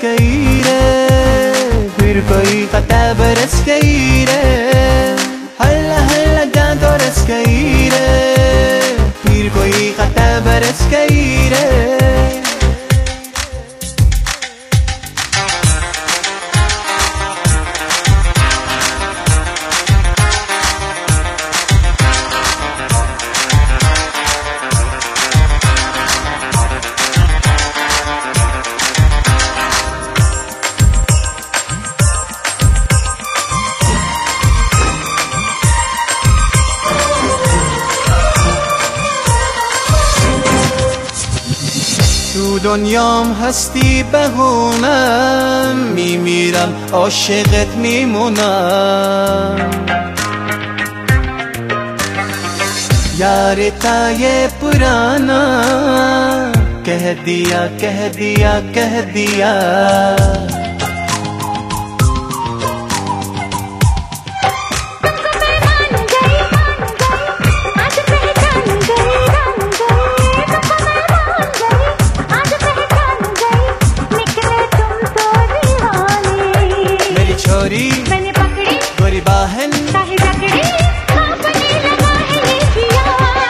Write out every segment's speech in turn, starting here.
गई रे, फिर कोई कता बरस गई रे, हल्ला हल्ला जान तो रस गई रे, फिर कोई कता बरस गई रे। تو دنیام هستی بهونم، میمیرم عاشقت میمونم. یار تا یہ پرانا کہہ دیا کہہ دیا کہہ دیا. मैंने पकड़ी गोरी बाहन काहे जकड़ी, आपने लगा है ये किया.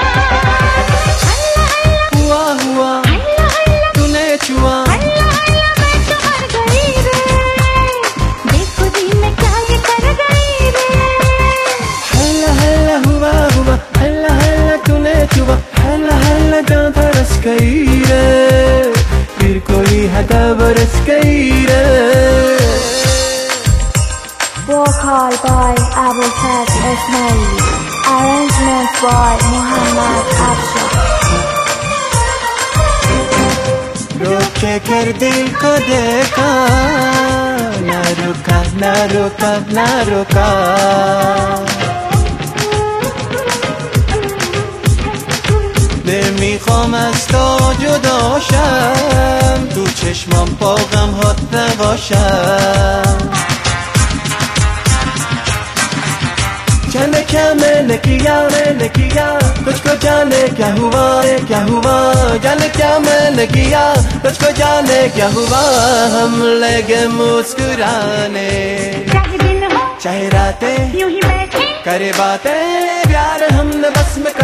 हुआ हुआ तूने छुआ, मैं तो मर गई रे, देखो दी मैं क्या ये कर गई रे. हल्ला हल्ला हुआ हुआ, हल्ला हल्ला तूने छुआ, हल्ला हल्ला जान तरस गई रे, फिर कोई हदा बरस गई रे. Vocal by Abulfaz Ismaili, arrangement by Muhammad Afshar. रोके कर दिल को देखा, ना रुका ना रुका ना रुका. نمیخوام از تو جدا شم، تو چشمام با غم هات نباشم. जाने क्या मैंने किया तुझको जाने क्या हुआ जाने क्या मैंने किया तुझको जाने क्या हुआ. हम लगे मुस्कुराने, चाहे दिन हो चाहे रातें, यूं ही बैठे करे बातें, प्यार हमने बस में